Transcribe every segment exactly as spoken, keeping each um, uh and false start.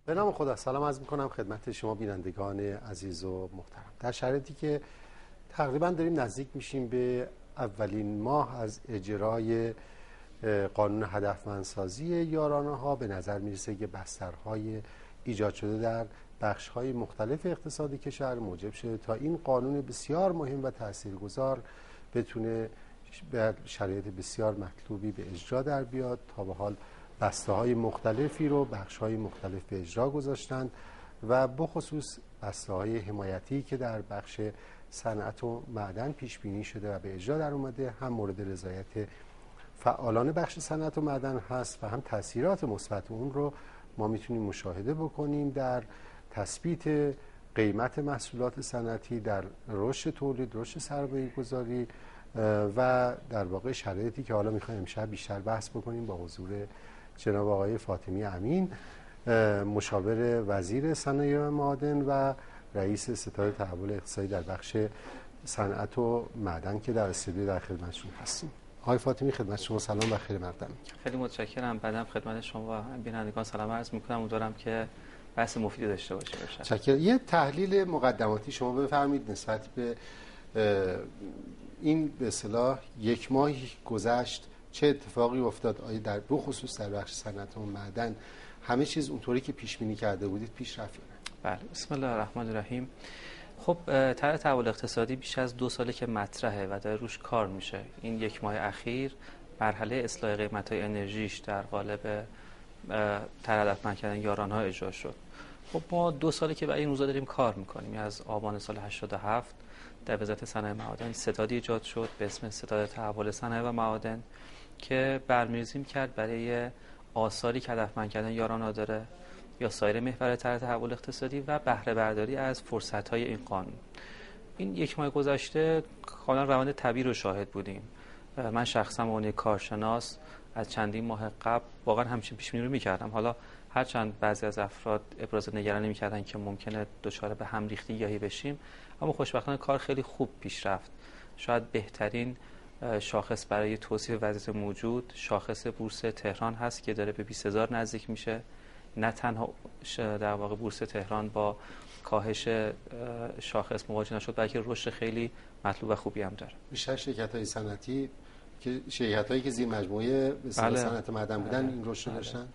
به نام خدا. سلام عرض می‌کنم خدمت شما بینندگان عزیز و محترم. در شرایطی که تقریبا داریم نزدیک میشیم به اولین ماه از اجرای قانون هدفمندسازی یارانه ها، به نظر میرسه که بسترهای ایجاد شده در بخش‌های مختلف اقتصادی کشور موجب شده تا این قانون بسیار مهم و تاثیرگذار بتونه به شرایط بسیار مطلوبی به اجرا در بیاد. تا به حال بسته‌های مختلفی رو بخش‌های مختلف به اجرا گذاشتند و بخصوص بسته‌های حمایتی که در بخش صنعت و معدن پیش بینی شده و به اجرا در اومده، هم مورد رضایت فعالان بخش صنعت و معدن هست و هم تاثیرات مثبت اون رو ما میتونیم مشاهده بکنیم در تثبیت قیمت محصولات صنعتی، در رشد تولید، رشد سرمایه‌گذاری و در واقع شرایطی که حالا میخوایم امشب بیشتر بحث بکنیم با حضور جناب آقای فاطمی امین، مشاور وزیر صنایع و معادن و رئیس ستاد تحول اقتصادی در بخش صنعت و معدن که در استودیو در خدمتشون هستیم. آقای فاطمی خدمت شما سلام و خیر مقدم. خیلی متشکرم. بعدم خدمت شما و بینندگان سلام عرض میکنم. امیدوارم که بحث مفیدی داشته باشه. متشکرم. یه تحلیل مقدماتی شما بفرمایید نسبت به این به اصطلاح یک ماهی گذشت چه اتفاقی افتاد؟ آیا در دو خصوص در بخش صنعت و معدن همه چیز اونطوری که پیش بینی کرده بودید پیش رفت؟ بله، بسم الله الرحمن الرحیم. خب طرح تحول اقتصادی بیش از دو ساله که مطرحه و داره روش کار میشه. این یک ماه اخیر مرحله اصلاح قیمت‌های انرژیش در قالب طرح هدفمند کردن یارانه‌ها اجرا شد. خب ما دو ساله که برای این روزا داریم کار میکنیم. از آبان سال هشتاد و هفت در وزارت صنایع و معادن ستادی ایجاد شد به اسم ستاد تحول صنایع و معادن که برنامه‌ریزی کرد برای آثاری که هدفمند کردن یارانه‌ها داره یا سایر محور طرح تحول اقتصادی و بهره برداری از فرصت‌های این قانون. این یک ماه گذشته کاملا روند طبیعی رو شاهد بودیم. من شخصا به عنوان کارشناس از چندین ماه قبل واقعا همچین پیش بینی رو می‌کردم. حالا هرچند بعضی از افراد ابراز نگرانی می‌کردن که ممکنه دچار به هم ریختی گیاهی بشیم، اما خوشبختانه کار خیلی خوب پیش رفت. شاید بهترین شاخص برای توصیف وضعیت موجود شاخص بورس تهران هست که داره به بیست هزار نزدیک میشه. نه تنها در واقع بورس تهران با کاهش شاخص مواجه نشد، بلکه رشد خیلی مطلوب و خوبی هم داره. بیشتر شرکت‌های صنعتی که شرکت‌هایی که زیر مجموعه به صنعت معدن بودن بله. این رشد داشتن.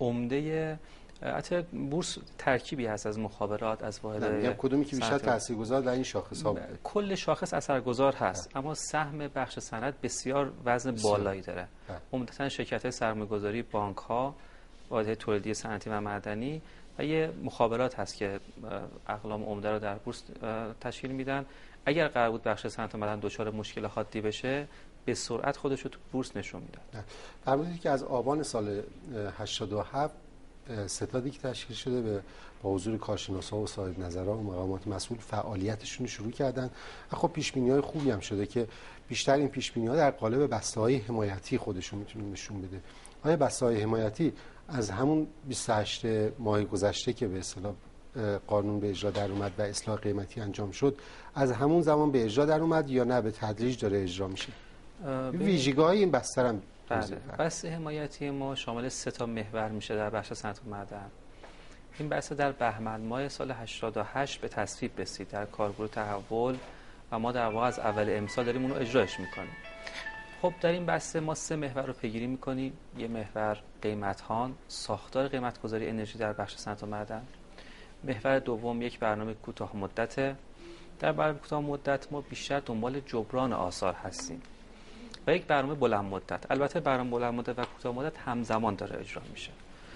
عمده البته بورس ترکیبی هست از مخابرات، از واحد میگم کدومی که بیشتر تاثیرگذار در این شاخص‌ها بوده. کل شاخص اثرگذار هست اه. اما سهم بخش صنعت بسیار وزن بسیار. بالایی داره. عمدتاً شرکت‌های سرمایه‌گذاری، بانک‌ها، واحد تولیدی صنعتی و معدنی و یه مخابرات هست که اقلام عمده رو در بورس تشکیل میدن. اگر قرار بود بخش صنعت و معدن دچار مشکل حادی بشه به سرعت خودش رو تو بورس نشون میداد. فرمودید که از آبان سال هشتاد و هفت ستادی که تشکیل شده به با حضور کارشناسا و صاحب نظرها و مقامات مسئول فعالیتشون شروع کردن. خب پیش‌بینی‌های خوبی هم شده که بیشتر این پیش‌بینی‌ها در قالب بسته‌های حمایتی خودشون میتونه نشون بده. آیا بسته‌های حمایتی از همون بیست و هشت ماه گذشته که به اصطلاح قانون به اجرا در اومد و اصلاح قیمتی انجام شد از همون زمان به اجرا در اومد یا نه به تدریج داره اجرا میشه؟ ویژگی‌های این بستر هم بله. بسته حمایتی ما شامل سه تا محور میشه در بخش صنعت و معدن. این بسته در بهمن ماه سال هشتاد و هشت به تصویب رسید در کارگروه تحول و ما در واقع از اول امسال داریم اون رو اجراش میکنیم. خب در این بسته ما سه محور رو پیگیری میکنیم. یه محور قیمت‌هان، ساختار قیمت‌گذاری انرژی در بخش صنعت و معدن. محور دوم یک برنامه کوتاه مدته. در برنامه کوتاه مدت ما بیشتر دنبال جبران آثار هستیم. و یک برنامه بلند مدت. البته برنامه بلند مدت و کوتاه مدت همزمان داره اجرا میشه.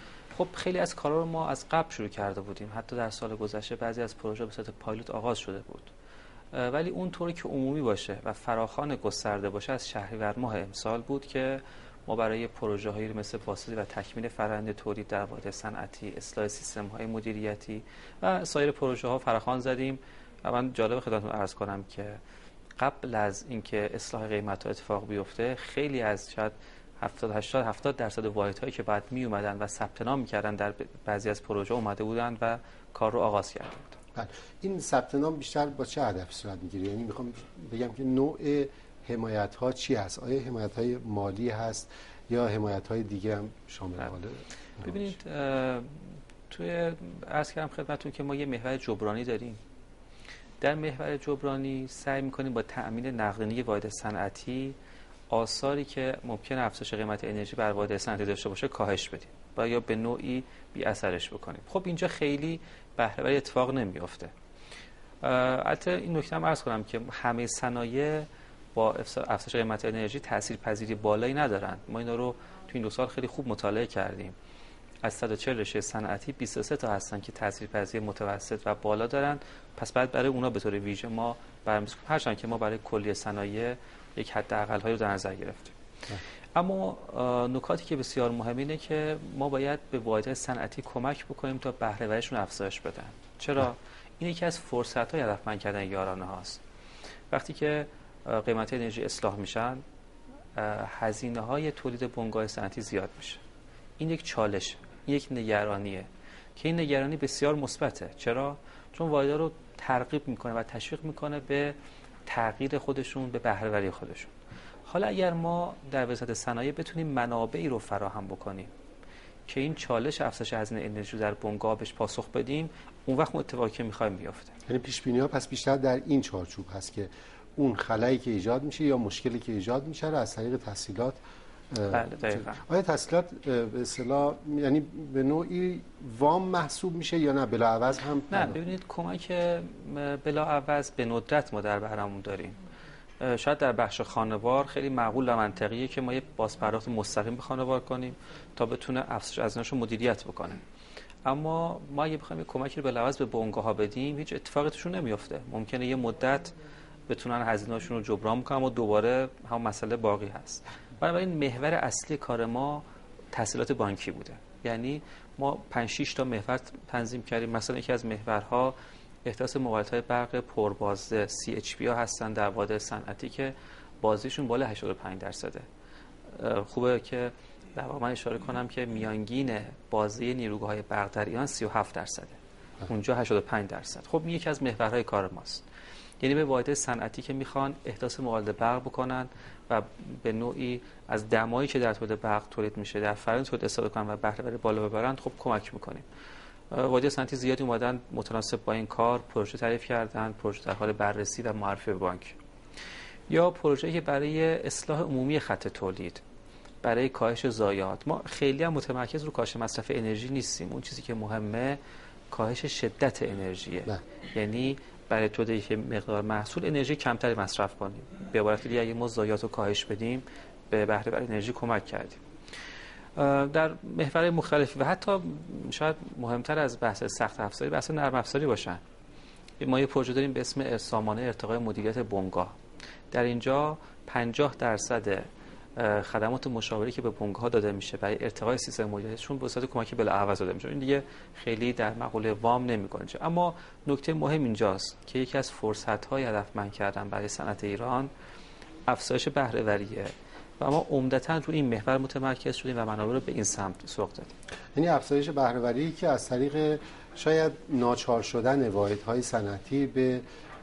خب خیلی از کارا رو ما از قبل شروع کرده بودیم. حتی در سال گذشته بعضی از پروژه به صورت پایلوت آغاز شده بود. ولی اون طوری که عمومی باشه و فراخوان گسترده باشه از شهریور ماه امسال بود که ما برای پروژه هایی مثل بازسازی و تکمیل فرآیند تولید در واحد صنعتی، اصلاح سیستم های مدیریتی و سایر پروژه ها فراخوان زدیم. و من جالب خدمتتون عرض کنم که قبل از اینکه اصلاح قیمت ها اتفاق بیفته خیلی از شاید هفتاد هشتاد هفتاد درصد واحد هایی که بعد می اومدن و ثبت نام می‌کردن در بعضی از پروژه اومده بودن و کار رو آغاز کرده بودن. بله. این ثبت نام بیشتر با چه هدفی صورت میگیره؟ یعنی میخوام بگم که نوع حمایت ها چی هست؟ آیا حمایت های مالی هست یا حمایت های دیگه هم شامل حاله؟ ببینید توی عرض کردم خدمتتون که ما یه محور جبرانی داریم. در محور جبرانی سعی می‌کنیم با تأمین نقدینگی واحد صنعتی آثاری که ممکن افزایش قیمت انرژی بر واحد صنعتی داشته باشه کاهش بدیم و یا به نوعی بی اثرش بکنیم. خب اینجا خیلی بهره‌وری اتفاق نمی‌افته. البته این نکته هم عرض کنم که همه صنایع با افزایش قیمت انرژی تاثیرپذیری بالایی ندارن. ما اینا رو تو این دو سال خیلی خوب مطالعه کردیم. از صد و چهل رشته صنعتی بیست و سه تا هستن که تاثیرپذیری متوسط و بالا دارن. پس بعد برای اونا به طور ویژه ما برنامه‌ریزی کنیم، هرچند که ما برای کلیه صنایع یک حداقل‌هایی رو در نظر گرفتیم. اما نکاتی که بسیار مهم اینه که ما باید به واحدهای صنعتی کمک بکنیم تا بهره‌وریشون افزایش بدن. چرا؟ این یکی از فرصت‌های هدفمند کردن یارانه هاست. وقتی که قیمت انرژی اصلاح میشن، هزینه‌های تولید بنگاه صنعتی زیاد میشه. این یک چالش، این یک نگرانیه که این نگرانی بسیار مثبته. چرا؟ چون واحدها رو ترغیب میکنه و تشویق میکنه به تغییر خودشون، به بهره‌وری خودشون. حالا اگر ما در وزارت صنایع بتونیم منابعی رو فراهم بکنیم که این چالش افزایش هزینه انرژی در بنگاه بهش پاسخ بدیم، اون وقت اون اتفاقی که می‌خوایم بیفته. یعنی پیش بینی‌ها پس بیشتر در این چارچوب هست که اون خلایی که ایجاد میشه یا مشکلی که ایجاد میشه رو از طریق تسهیلات. بله دقیقاً. آیا تسهیلات به اصطلاح یعنی به نوعی وام محسوب میشه یا نه بلاعوض هم؟ نه ببینید کمک بلاعوض به ندرت ما در بهره‌مون داریم. شاید در بخش خانوار خیلی معقول و منطقیه که ما یه بازپرداخت مستقیم به خانوار کنیم تا بتونه افزایش هزینه‌اش رو مدیریت بکنه. اما ما اگه بخوایم کمکی رو بلاعوض به بنگاه‌ها بدیم، هیچ اتفاقی توشون نمیفته. ممکنه یه مدت بتونن هزینه‌هاشون رو جبران بکنن و دوباره هم مسئله باقی هست. بنابراین محور اصلی کار ما تسهیلات بانکی بوده. یعنی ما پنج شش تا محور تنظیم کردیم. مثلا یکی از محورها احداث موقعیت‌های برق پربازده سی اچ پی ها هستن در واحد صنعتی که بازیشون بالا هشتاد و پنج درصده. خوبه که در واقع من اشاره کنم که میانگین بازی نیروگاه‌های برق در ایران سی و هفت درصده. اونجا هشتاد و پنج درصد. خب این یکی از محورهای کار ماست. یعنی به واحد صنعتی که میخوان احداث موقعیت برق بکنن و به نوعی از دمایی که در تولید برق تولید میشه در فرآیند تولید استفاده کنن و بهره‌وری بالا ببرن، خب کمک میکنیم. واحد صنعتی زیادی اومدن متناسب با این کار پروژه تعریف کردن، پروژه در حال بررسی و معرفی به بانک. یا پروژه‌ای که برای اصلاح عمومی خط تولید، برای کاهش ضایعات. ما خیلی هم متمرکز رو کاهش مصرف انرژی نیستیم. اون چیزی که مهمه کاهش شدت انرژیه. نه. یعنی برای تولید یک مقدار محصول انرژی کمتری مصرف کنیم. به عبارت دیگه اگه ما ضایعات رو کاهش بدیم، به بهره‌وری انرژی کمک کردیم. در محورهای مختلفی و حتی شاید مهمتر از بحث سخت افزاری بحث نرم افزاری باشن. ما یه پروژه داریم به اسم سامانه ارتقای مدیریت بنگاه. در اینجا پنجاه درصد خدمات مشاوری که به بنگاه‌ها داده میشه برای ارتقای سیستم مدیریتشون به صورت کمکی بلاعوض داده میشه. این دیگه خیلی در مقوله وام نمی‌کنه. اما نکته مهم اینجاست که یکی از فرصت‌های هدفمند کردن برای صنعت ایران افزایش بهره‌وریه و ما عمدتاً رو این محور متمرکز شدیم و منابع رو به این سمت سوق دادیم. یعنی افزایش بهره‌وری که از طریق شاید ناچار شدن واحدهای صنعتی به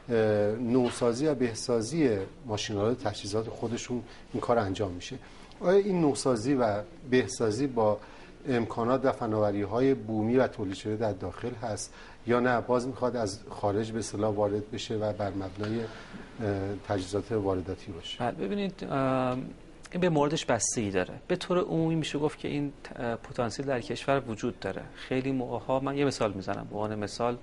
نوسازی و بهسازی ماشین‌آلات و تجهیزات خودشون این کار انجام میشه. آیا این نوسازی و بهسازی با امکانات و فناوری‌های بومی و تولید شده در داخل هست یا نه باز میخواد از خارج به اصطلاح وارد بشه و بر مبنای تجهیزات وارداتی باشه؟ بله ببینید این به موردش بستگی داره. به طور عمومی میشه گفت که این پتانسیل در کشور وجود داره. خیلی موقع‌ها من یه مثال میزنم. به عنوان مثال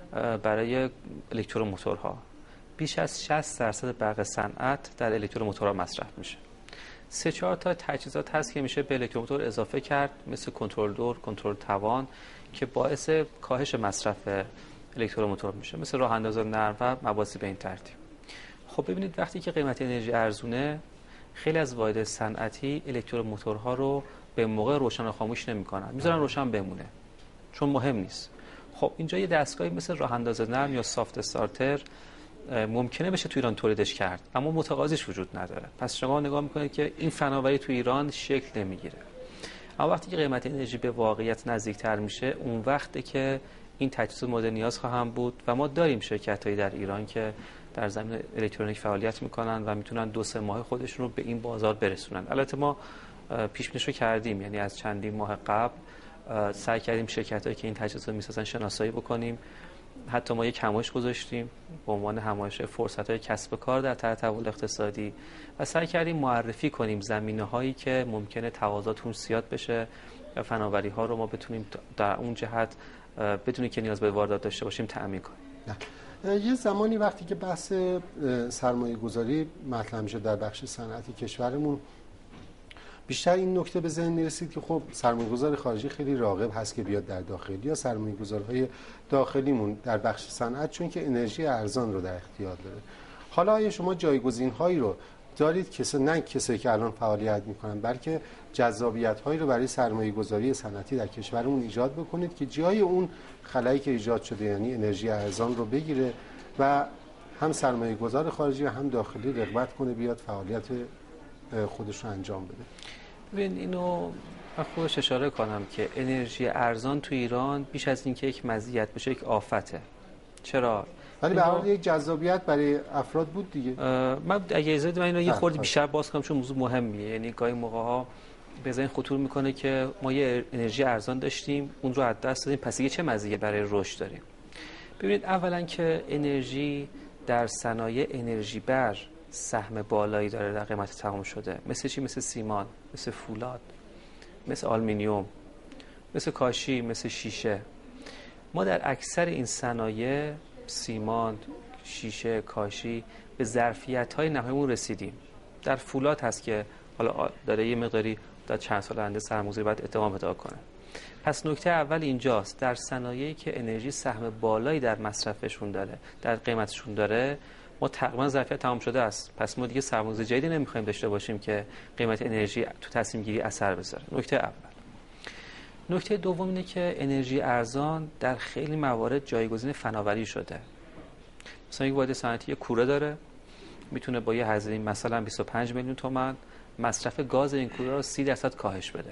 برای الکتروموتورها بیش از شصت درصد برق صنعت در الکتروموتورها مصرف میشه. سه چهار تا تجهیزات هست که میشه به الکتروموتور اضافه کرد، مثل کنترل دور، کنترل توان، که باعث کاهش مصرف الکتروموتور میشه، مثل راه انداز نرم و مباحثی به این ترتیب. خب ببینید وقتی که قیمت انرژی ارزونه، خیلی از واحد صنعتی الکتروموتورها رو به موقع روشن و خاموش نمی‌کنن، میذارن روشن بمونه چون مهم نیست. خب اینجا یه دستگاهی مثل راه انداز نرم یا سافت استارتر ممکنه بشه تو ایران تولیدش کرد، اما متقاضیش وجود نداره. پس شما نگاه میکنید که این فناوری تو ایران شکل نمیگیره. اما وقتی که قیمت انرژی به واقعیت نزدیکتر میشه، اون وقته که این تجهیزات مورد نیاز خواهم بود و ما داریم شرکت‌هایی در ایران که در زمینه الکترونیک فعالیت میکنن و میتونن دو سه ماه خودشون رو به این بازار برسونن. البته ما پیش بینیشو کردیم، یعنی از چندین ماه قبل سعی کردیم شرکت‌هایی که این تجهیزات رو می‌سازن شناسایی بکنیم. حتی ما یک همایش گذاشتیم به عنوان همایش فرصت‌های کسب کار در تحول اقتصادی و سعی کردیم معرفی کنیم زمینه‌هایی که ممکنه تقاضاتون زیاد بشه و فناوری‌ها رو ما بتونیم در اون جهت بدون که نیاز به واردات داشته باشیم تأمین کنیم. نه. یه زمانی وقتی که بحث سرمایه گذاری مطرح میشه در بخش صنعتی کشورمون، بیشتر این نکته به ذهن میرسید که خب سرمایه‌گذار خارجی خیلی راغب هست که بیاد در داخلی یا سرمایه‌گذارهای داخلیمون در بخش صنعت، چون که انرژی ارزان رو در اختیار داره. حالا آیا شما جایگزین‌هایی رو دارید که نه کسایی که الان فعالیت میکنن، بلکه جذابیت‌هایی رو برای سرمایه‌گذاری صنعتی در کشورمون ایجاد بکنید که جای اون خلایی که ایجاد شده یعنی انرژی ارزان رو بگیره و هم سرمایه‌گذار خارجی و هم داخلی رغبت کنه بیاد فعالیت خودش رو انجام بده؟ ببین اینو من خودش اشاره کنم که انرژی ارزان تو ایران بیش از اینکه یک مزیت بشه یک آفته. چرا؟ ولی به هر حال یک جذابیت برای افراد بود دیگه. من اگه اجازه بدید من اینو یه خورده بیشتر باز کنم چون موضوع مهمیه. یعنی گاهی موقع‌ها به ذهن خطور میکنه که ما یه انرژی ارزان داشتیم اون رو از دست دادیم، پس دیگه چه مزیتی برای رشد داریم؟ ببینید اولا که انرژی در صنایع انرژی بر سهم بالایی داره در قیمت تمام شده. مثل چی؟ مثل سیمان، مثل فولاد، مثل آلومینیوم، مثل کاشی، مثل شیشه. ما در اکثر این صنایع سیمان، شیشه، کاشی به ظرفیت‌های نهاییمون رسیدیم. در فولاد هست که حالا داره یه مقداری در چند سال آینده سرمایه‌گذاری باید ادامه پیدا کنه. پس نکته اول اینجاست، در صنایعی که انرژی سهم بالایی در مصرفشون داره، در قیمتشون داره، ما تقریبا ظرفیت تمام شده است. پس ما دیگه سرمایه‌گذاری جدیدی نمی‌خوایم داشته باشیم که قیمت انرژی تو تصمیم گیری اثر بذاره. نکته اول. نکته دوم اینه که انرژی ارزان در خیلی موارد جایگزین فناوری شده. مثلا یک واحد صنعتی یک کوره داره، میتونه با یه هزینه مثلا بیست و پنج میلیون تومان مصرف گاز این کوره رو سی درصد کاهش بده.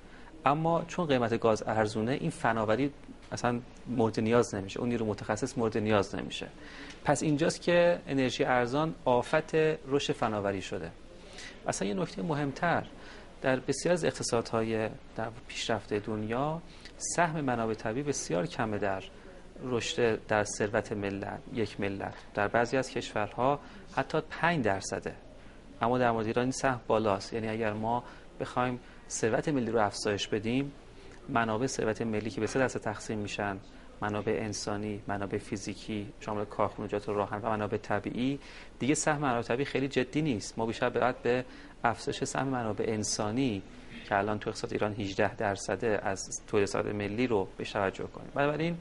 اما چون قیمت گاز ارزونه، این فناوری اصلا مورد نیاز نمیشه، اون نیرو متخصص مورد نیاز نمیشه. پس اینجاست که انرژی ارزان آفت رشد فناوری شده. اصلا یه نکته مهمتر، در بسیار از اقتصادهای در پیشرفته دنیا سهم منابع طبیعی بسیار کمه در رشد در ثروت ملت یک ملت. در بعضی از کشورها حتی پنج درصده، اما در مورد ایران این سهم بالاست. یعنی اگر ما بخوایم ثروت ملی رو افزایش بدیم، منابع ثروت ملی که به سه دسته تقسیم میشن، منابع انسانی، منابع فیزیکی شامل کارخانجات و راهن و منابع طبیعی، دیگه سهم منابع طبیعی خیلی جدی نیست. ما بیشتر باید به افزایش سهم منابع انسانی که الان تو اقتصاد ایران هجده درصده از تولید ثروت ملی رو بهش توجه کنیم. بنابراین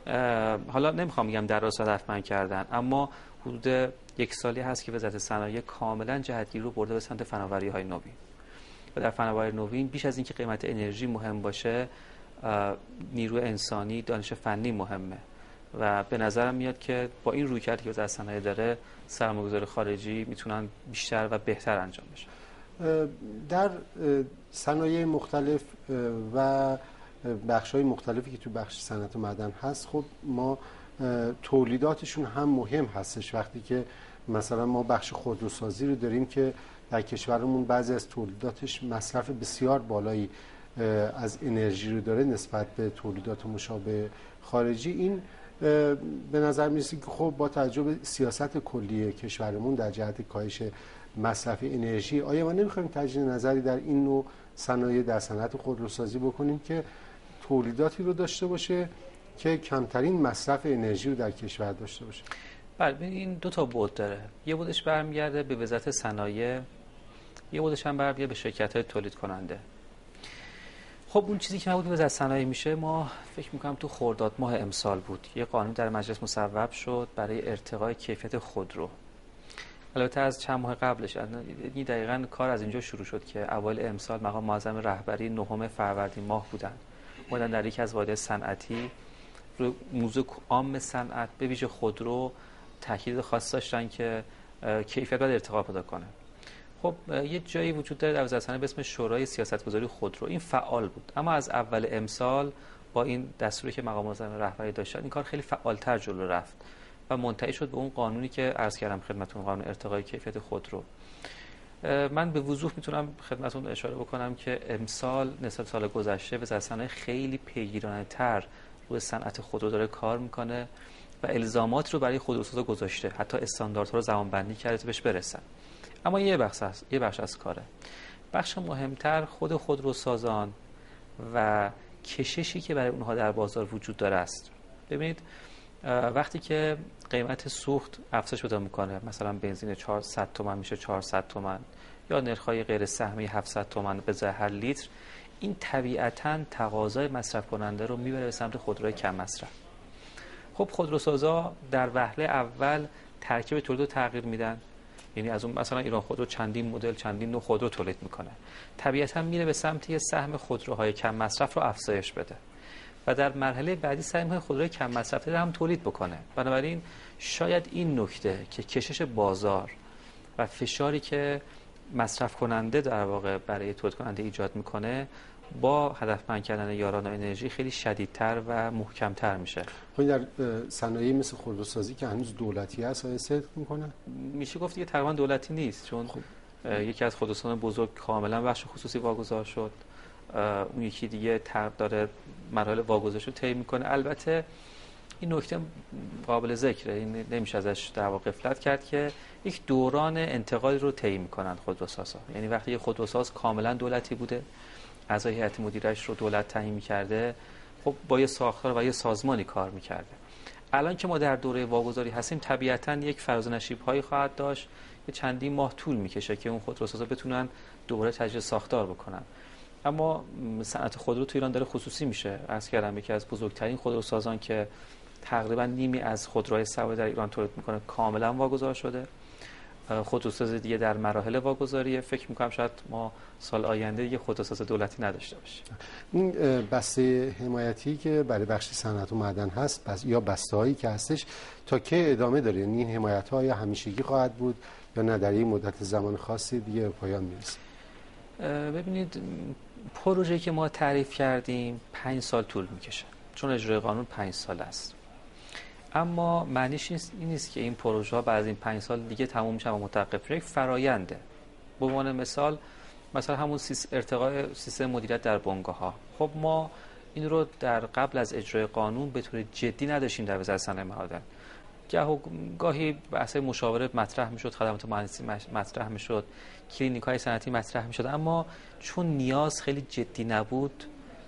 حالا نمیخوام بگم در راست هدفمند کردن، اما حدود یک سالی هست که وزارت صنایع کاملا جهتگیری رو برده به سمت فناوری‌های نوین. و در فناوری نوین بیش از اینکه قیمت انرژی مهم باشه، نیرو انسانی، دانش فنی مهمه و به نظرم میاد که با این رویکردی که وزارت صنایع داره، سرمایه‌گذار خارجی میتونن بیشتر و بهتر انجام بشن. در صنایع مختلف و بخش‌های مختلفی که تو بخش صنعت و معدن هست، خب ما تولیداتشون هم مهم هستش. وقتی که مثلا ما بخش خودروسازی رو داریم که در کشورمون بعضی از تولیداتش مصرف بسیار بالایی از انرژی رو داره نسبت به تولیدات مشابه خارجی، این به نظر میرسه که خب با توجه به سیاست کلی کشورمون در جهت کاهش مصرف انرژی، آیا ما نمیخوایم تجدید نظری در این نوع صنایع در صنعت خودروسازی بکنیم که تولیداتی رو داشته باشه که کمترین مصرف انرژی رو در کشور داشته باشه؟ بله، این دو تا بعد داره. یه بعدش برمیگرده به وزارت صنایع، یه بعدش هم برمیگرده به شرکت‌های تولید کننده. خب اون چیزی که مربوط به وزارت صنایع میشه، ما فکر می‌کنم تو خرداد ماه امسال بود یه قانون در مجلس مصوب شد برای ارتقای کیفیت خودرو. البته از چند ماه قبلش، این دقیقاً کار از اینجا شروع شد که اوایل امسال مقام معظم رهبری نهم فروردین ماه بودن بودن در یکی از واحدهای صنعتی رو موضوع عام صنعت به ویژه خودرو تاکید خاص داشتن که کیفیت باید ارتقا پیدا کنه. خب یه جایی وجود داره در وزارت صنایع به اسم شورای سیاستگذاری خودرو، این فعال بود، اما از اول امسال با این دستوری که مقام معظم رهبری داشتن، این کار خیلی فعالتر جلو رفت و منتهی شد به اون قانونی که عرض کردم خدمتتون، قانون ارتقای کیفیت خودرو. من به وضوح میتونم خدمتتون اشاره بکنم که امسال نسبت سال گذشته وزارت صنایع خیلی پیگیرانه تر روی صنعت خودرو داره کار میکنه و الزامات رو برای خودروسازا گذاشته، حتی استانداردها رو زمانبندی کرده تا بهش برسن. اما یه بخش از یه بخش از کاره. بخش مهمتر خود خودروسازان و کششی که برای اونها در بازار وجود داره است. ببینید وقتی که قیمت سوخت افزایش پیدا میکنه، مثلا بنزین چهارصد تومان میشه چهارصد تومان یا نرخ‌های غیر سهمی هفتصد تومان به ازای هر لیتر، این طبیعتاً تقاضای مصرف کننده رو میبره به سمت خودروی کم مصرف. خب خودروسازا در وهله اول ترکیب تولید رو تغییر میدن، یعنی از اون مثلا ایران خودرو چندین مدل چندین نوع خودرو تولید میکنه، طبیعتاً میره به سمت یه سهم خودروهای کم مصرف رو افزایش بده و در مرحله بعدی سعی می‌کنه خودروی کم مصرف رو هم تولید بکنه. بنابراین شاید این نکته که کشش بازار و فشاری که مصرف کننده در واقع برای تولید کننده ایجاد میکنه با هدفمند کردن یاران انرژی خیلی شدیدتر و محکمتر میشه. خب در صنایعی مثل خودروسازی که هنوز دولتی هست آیا صدق میکنه؟ میشه گفت دیگه تقریبا دولتی نیست، چون خب. یکی از خودروسازان بزرگ کاملا بخش خصوصی واگذار شد، اون یکی دیگه تق داره مراحل واگذارش رو طی میکنه. البته این نکته قابل ذکره، این نمیشه ازش در واقع غفلت کرد که یک دوران انتقالی رو طی میکنن خودروسازها. یعنی وقتی خودروساز کاملا دولتی بوده، اعضای هیئت مدیرش رو دولت تعیین میکرده، خب با یه ساختار و یه سازمانی کار میکرده. الان که ما در دوره واگذاری هستیم طبیعتاً یک فراز و نشیب هایی خواهد داشت که چندین ماه طول میکشه که اون خودروسازها بتونن دوباره تجدید ساختار بکنن. اما صنعت خودرو تو ایران داره خصوصی میشه. عرض کردم یکی از بزرگترین خودروسازان که تقریبا نیمی از خودروهای سواری در ایران تولید میکنه کاملا واگذار شده. خودروساز دیگه در مراحل واگذاریه. فکر میکنم شاید ما سال آینده دیگه خودروساز دولتی نداشته باشیم. این بسته حمایتی که برای بخش صنعت و معدن هست بس یا بسته‌هایی که هستش تا که ادامه داره؟ یعنی این حمایت‌ها یا همیشگی خواهد بود یا نه در این مدت زمان خاصی دیگه به پایان میرسه؟ ببینید پروژه‌ای که ما تعریف کردیم پنج سال طول میکشه، چون اجرای قانون پنج سال است. اما معنیش این نیست که این پروژه ها بعد از این پنج سال دیگه تموم میشن و متوقف میشه. یک فراینده. به عنوان مثال مثلا همون سیس ارتقاء سیستم مدیریت در بنگاه ها، خب ما این رو در قبل از اجرای قانون به طور جدی نداشتیم در وزارت صنایع معادن. گاه گاهی بحث مشاوره مطرح میشد، خدمات مهندسی مطرح میشد، کلینیک‌های صنعتی مطرح میشد، اما چون نیاز خیلی جدی نبود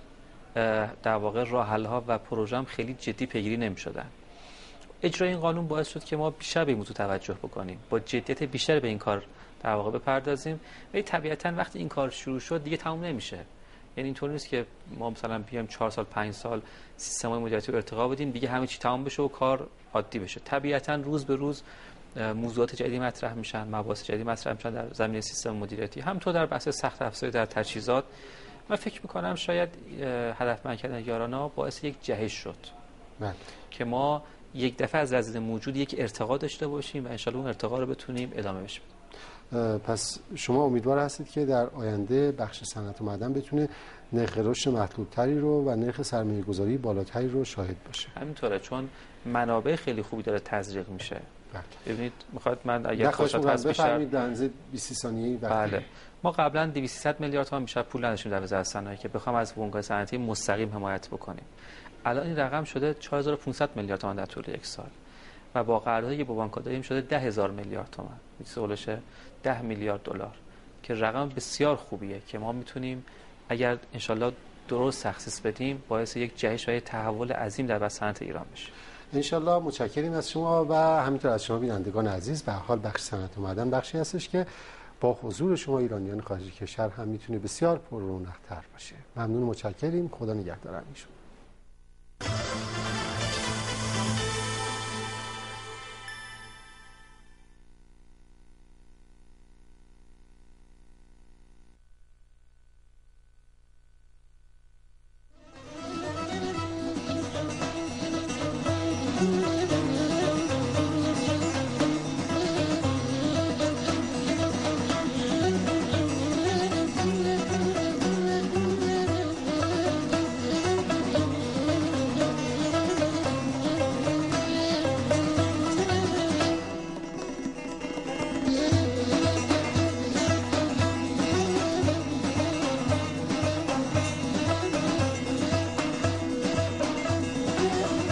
در واقع راه‌حل‌ها و پروژه هم خیلی جدی پیگیری نمی‌شدن. اجرای این قانون باعث شد که ما بیشتر به این موضوع توجه بکنیم، با جدیت بیشتر به این کار در واقع بپردازیم. ولی طبیعتاً وقتی این کار شروع شد دیگه تموم نمیشه. یعنی اینطور نیست که ما مثلا بیایم چهار سال پنج سال سیستم‌های مدیریتی رو ارتقا بدیم دیگه همه چی تمام بشه و کار عادی بشه. طبیعتاً روز به روز موضوعات جدیدی مطرح میشن، مباحث جدیدی مطرح میشن در زمینه سیستم مدیریتی، همونطور در بحث سخت افزاری در تجهیزات. من فکر می‌کنم شاید هدفمند کردن یارانا باعث یک جهش شد بله. که ما یک دفعه از وضعیت موجود یک ارتقا داشته باشیم و ان شاءالله اون ارتقا رو بتونیم ادامه بدیم. پس شما امیدوار هستید که در آینده بخش صنعت و معدن بتونه نرخ رشد مطلوب‌تری رو و نرخ سرمایه‌گذاری بالاتری رو شاهد باشه؟ همینطوره، چون منابع خیلی خوبی داره تزریق میشه. بله. ببینید میخواد من اگر فرصت هست بفرمایید در اندازه بیست ثانیه‌ای. بله. ما قبلا دویست میلیارد تومان بیشتر پول نداشتیم در وزارت صنایع که بخوام از بنگاه صنعتی مستقیم حمایت بکنیم. الان این رقم شده چهار هزار و پانصد میلیارد تومان در طول یک سال و با قراردادی که با بانک‌ها داریم شده ده هزار میلیارد تومان، میشه ده میلیارد دلار که رقم بسیار خوبیه که ما میتونیم اگر انشالله درست تخصیص بدیم باعث یک جهش و یک تحول عظیم در صنعت ایران بشه. انشالله. متشکریم از شما و همینطور از شما بینندگان عزیز. به هر حال بخش صنعت و معدن بخشی هستش که با حضور شما ایرانیان خارج کشور هم میتونه بسیار پر رونق‌تر باشه. ممنون، متشکریم. خدا نگهدار.